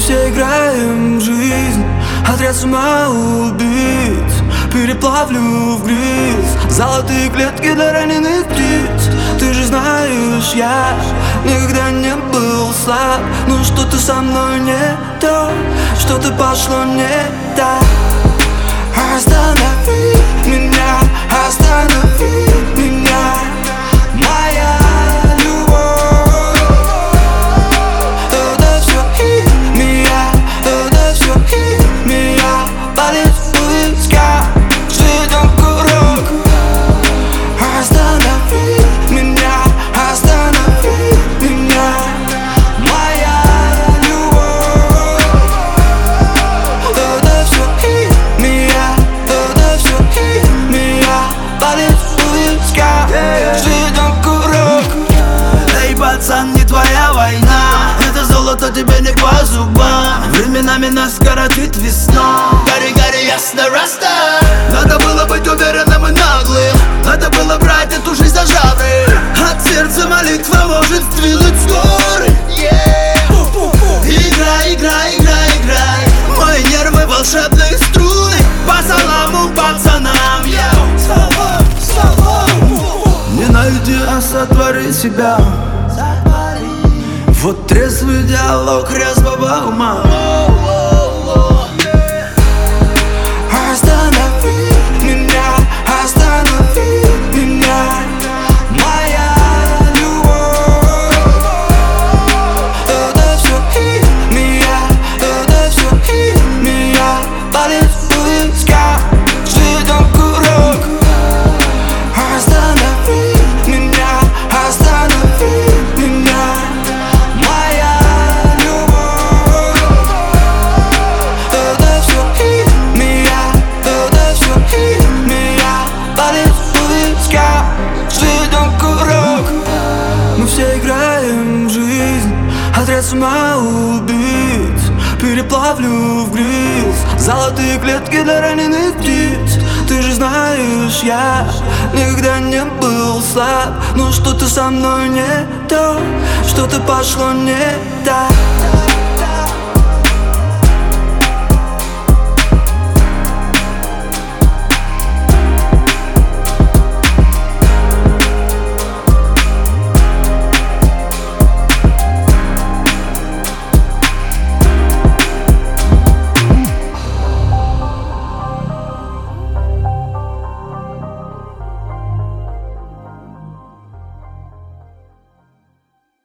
все играем в жизнь, отряд самоубийц. Переплавлю в грязь золотые клетки для раненых птиц. Ты же знаешь, я никогда не был слаб, но что-то со мной не то, что-то пошло не так. Останови меня, останови меня, моя любовь. Это все химия, это все химия. Палец в висках, ждем курок. Останови меня, останови меня, моя любовь. Это все химия, это все химия. Палец в висках, ждем курок. Эй, пацан, не твоя война, это золото тебе не по зубам. Временами нас коротит весна. Гори, гори, ясно, раста. Надо было быть уверенным и наглым, надо было брать эту жизнь за жабры. От сердца молитва может сдвинуть горы. Играй, играй, играй, играй. Мои нервы волшебные струны. По саламу пацанам, не найди, а сотвори себя. Вот трезвый диалог резвого ума. Останови меня, останови меня, моя любовь. Это все химия, это все химия. Палец в висках, ждем курок. Останови меня, останови меня, моя любовь. Это все химия, это все химия. Палец в висках, ждем курок. Мы все играем в жизнь, отряд самоубийц. Переплавлю в грязь золотые клетки для раненых птиц. Ты же знаешь, я никогда не был слаб, но что-то со мной не то, что-то пошло не так.